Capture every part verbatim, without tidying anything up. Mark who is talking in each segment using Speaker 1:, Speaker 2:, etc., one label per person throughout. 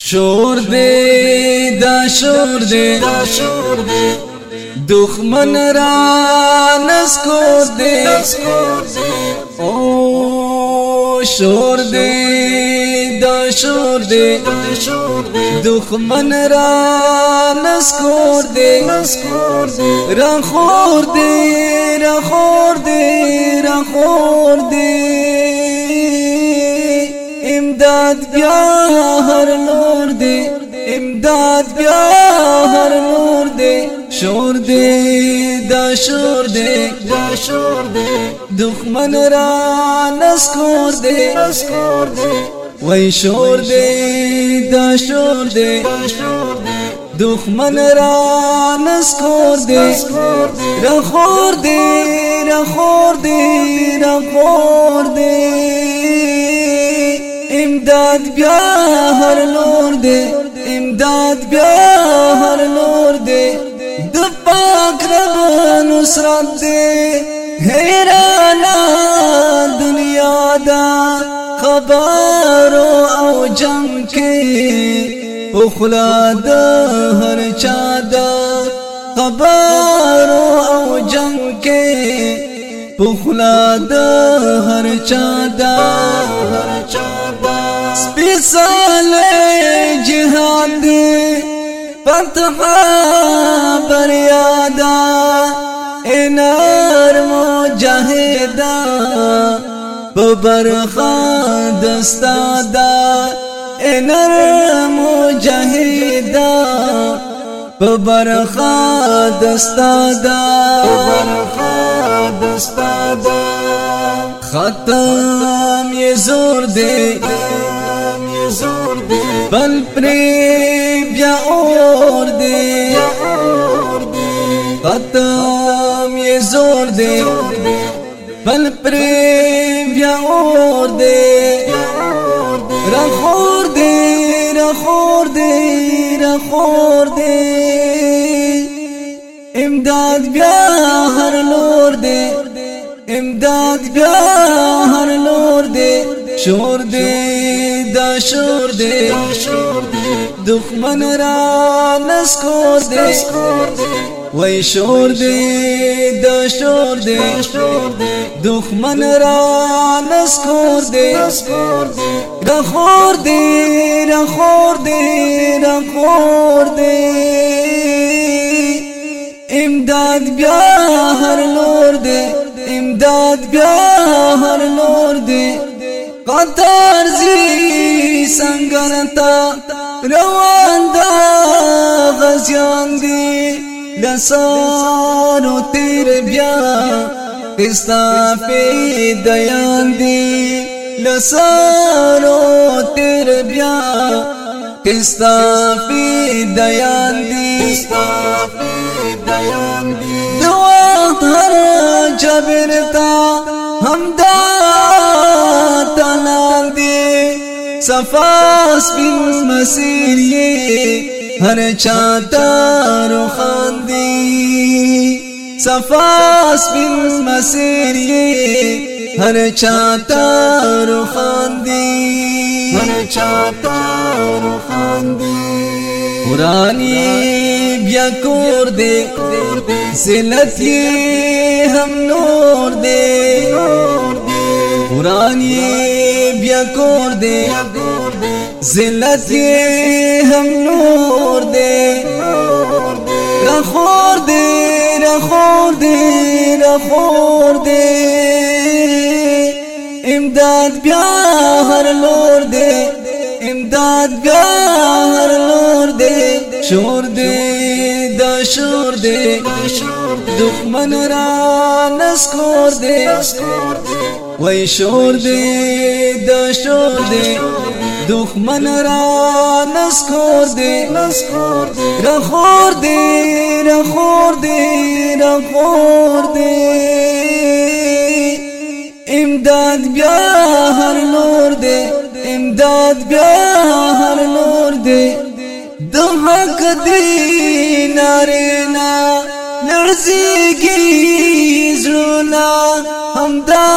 Speaker 1: شور دے دا شور دے دخمن را نسکور دے او شور دے دا شور دے دخمن را نسکور دے را خور دے را خور دے را خور دے امداد بیا ہر نور دے امداد بیا ہر نور دے شور دے دا شور دے دا شور دے دخمن را نسکور دے وای شور دے دا شور دے دخمن را نسکور دے را خور دے را خور دے را خور دے امداد بیا ہر نور دے امداد بیا ہر نور دے د پاک رب نصرت دے حیرانا دنیا دا خبرو او جنگ کے اخلا دا ہر چادا خبرو او جنگ کے اخلا دا ہر چادا سپیسال جہاد دے فتح بریادا انار مجاہدہ ببرخا دستادا انار مجاہدہ ببرخا دستادا ببرخا دستادا ختم یہ زور دے بل پری بیا اور دے ختم یہ زور دے بل پری بیا اور دے رخور دے رخور دے رخور دے امداد بیا ہر نور دے امداد بیا ہر نور دے شور دے دا شور دے دخمن را نسکور دے وای شور دے دا شور دے دخمن را نسکور دے رخور دے رخور دے رخور دے امداد بیا ہر نور دے امداد بیا ہر نور دے قطار زی سنگرتا روان دا غزیان دی لسانو تیر بیا استافی دیان دی لسانو تیر بیا استافی دیان دی دعا ہر جبرتا ہمدا تنال دی صفاس بن مسیر یہ ہر چاہتا روخان دی صفاس بن مسیر یہ ہر چاہتا روخان دی ہر چاہتا روخان دی قرآنی بیا کور دے ذلت یہ ہم نور دے قرآنی بیا کور دے ذلت یہ ہم نور دے رخور دے رخور دے رخور دے امداد بیا ہر نور دے امداد بیا ہر نور دے شور دے دا شور دے دخمن را نسکور دے وای شور دے دا شور دے دخمن را نسکور دے رخور دے رخور دے رخور دے امداد بیا ہر نور دے امداد بیا ہر نور دے دحق دی نارینا لرزیگی زرونا ہمدا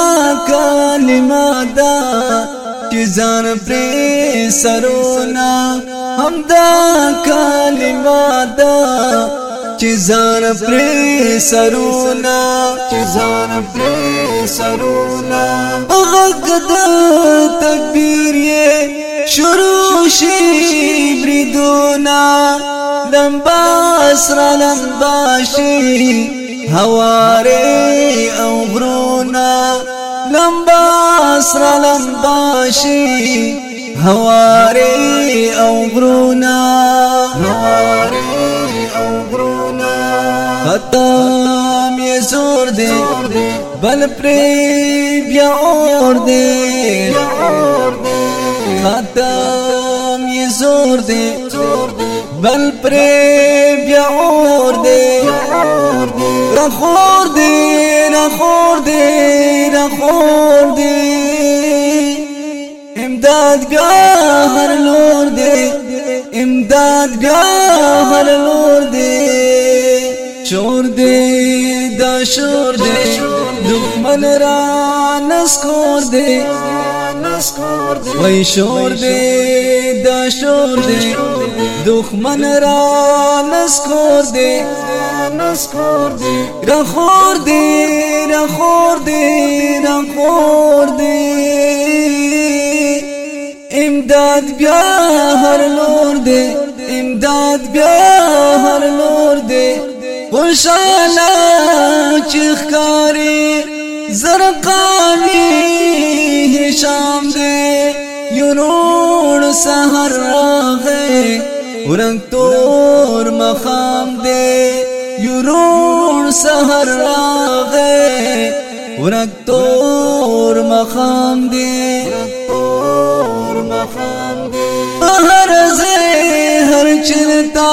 Speaker 1: کلمہ دا چیزان پر سرونا همدا کلمات چې ځان پرې سرونا چې ځان پرې سرونا غږ د تکبیر یې شروع شي بریدونا لمبا سره لمبا شي هواره او غرونا لمبا سره لمبا شي هواره او غرونا هواره او غرونا ختم یې زور دی بل پرې بیا اور دی ختم یې زور دی بل پرې بیا اور دی رخور دی رخور دی رخور دی امداد بیا هر لور دی امداد بیا هر لور دی شور دی دا شور دی دښمن را نسکور دی وای شور دی دا شور دی دښمن را نسکور دی رخور دی رخور دی رخور دی امداد بیا هر لور دی امداد بیا هر لور دی خوشاله چې ښکاري زرقانی هشام دی یورون سحر راغی ورنگ تور مخام دی یورون سحر راغی ورنگ تور مخام دی هر زی هر چلتا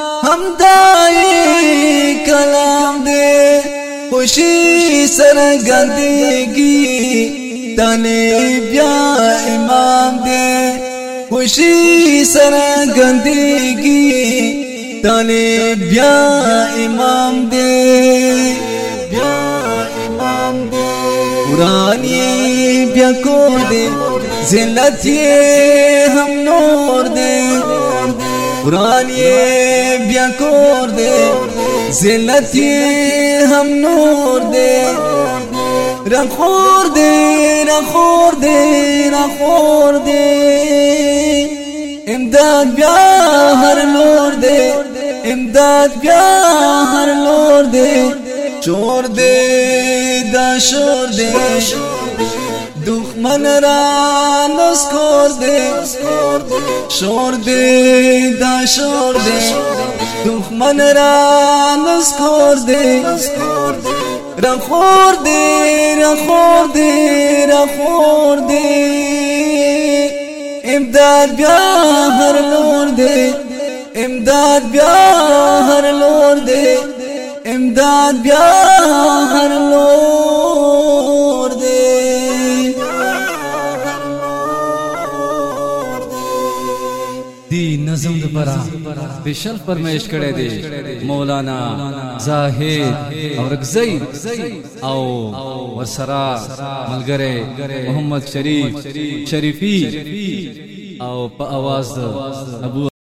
Speaker 1: همدائی کلام دی خوشی سرگندگی تانی بیا امام دی خوشی سرگندگی تانی بیا امام دی بیا امام دی قرآنی بیا کور دی ذلت یہ ہم نور دے قرآن یہ بیا کور دے ذلت یہ ہم نور دے رخور دے رخور دے رخور دے امداد بیا ہر لور دے امداد بیا ہر لور دے چور دے دا شور دے دښمن را نسکور دی شور دی دا شور دی دښمن را نسکور دی رخور دی رخور دی رخور دی امداد بیا هر لور دی امداد بیا هر لور دی امداد بیا هر لور دی
Speaker 2: دی نظم دپرا بشل فرمائش کرے دے مولانا زاہد اور رگزئی او ورسرا ملگرے محمد شریف شریفی او پا آواز ابو